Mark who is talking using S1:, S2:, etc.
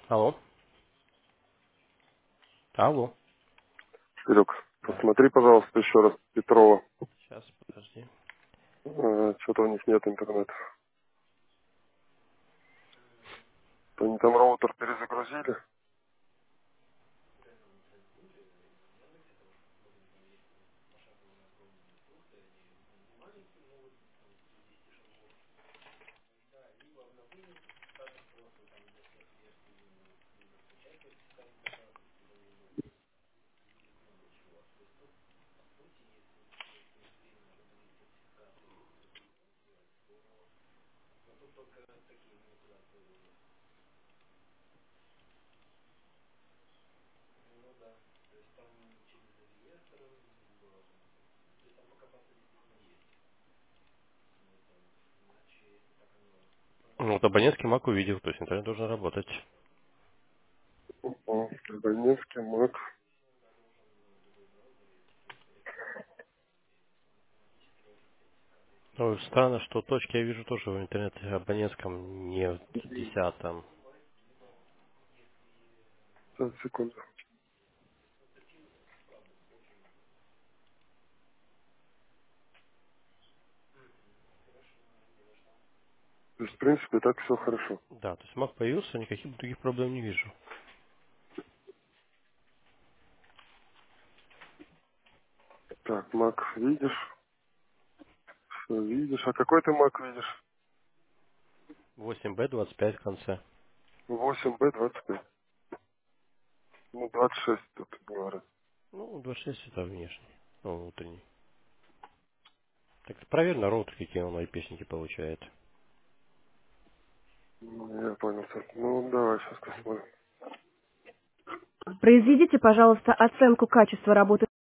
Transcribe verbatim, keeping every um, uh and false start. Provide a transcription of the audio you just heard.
S1: Алло. Алло.
S2: Серег,
S1: Да.
S2: посмотри, пожалуйста, еще раз Петрова.
S1: Сейчас, подожди.
S2: Э, Что-то у них нет интернета. Они там роутер перезагрузили.
S1: Ну, вот абонентский мак увидел, то есть интернет должен работать.
S2: О, Больницкий, Мак.
S1: Ну, странно, что точки я вижу тоже в интернете абонентском, не в десятом.
S2: Сейчас, секунду. То есть, в принципе, так все хорошо.
S1: Да, то есть мак появился, никаких других проблем не вижу.
S2: Так, Мак видишь? Все видишь. А какой ты Мак видишь?
S1: восемь бэ двадцать пять в конце.
S2: восемь бэ двадцать пять. Ну, двадцать шесть тут говорят.
S1: Ну, двадцать шесть это внешний, ну, внутренний. Так проверь на роутер, какие он ай пи-шники получает.
S2: Ну, я понял. Так, ну, давай сейчас посмотрим.
S3: Произведите, пожалуйста, оценку качества работы